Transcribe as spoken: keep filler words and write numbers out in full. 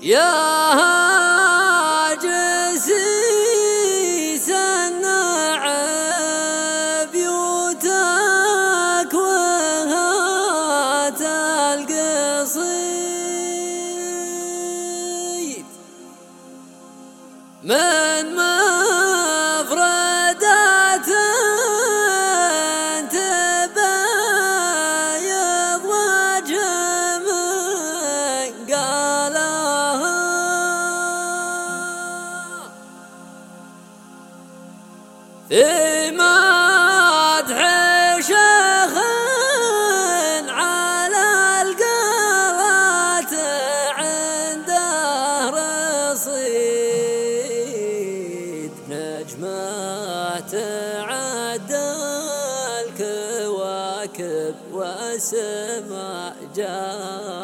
يا جسيس النعم بيوتك وهات القصيد من مفردات تبايض وجه من قالها في مدح شيخ على القلات عنده رصيد نجمة تعدى الكواكب والسماء جاء